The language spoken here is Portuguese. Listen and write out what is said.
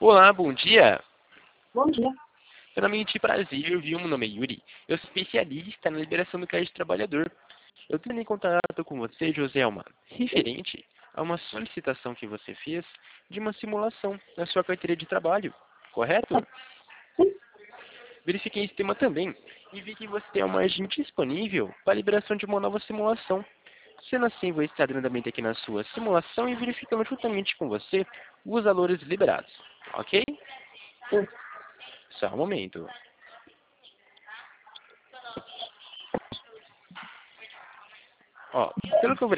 Olá, bom dia. Bom dia. Primeiramente, prazer, viu? Meu nome é Yuri. Eu sou especialista na liberação do crédito trabalhador. Eu tenho em contato com você, Joselma, referente a uma solicitação que você fez de uma simulação na sua carteira de trabalho, correto? Sim. Verifiquei esse tema também e vi que você tem uma agente disponível para a liberação de uma nova simulação. Sendo assim, vou estar dando andamento aqui na sua simulação e verificando juntamente com você os valores liberados, ok? Sim. Só um momento. Ó, pelo que eu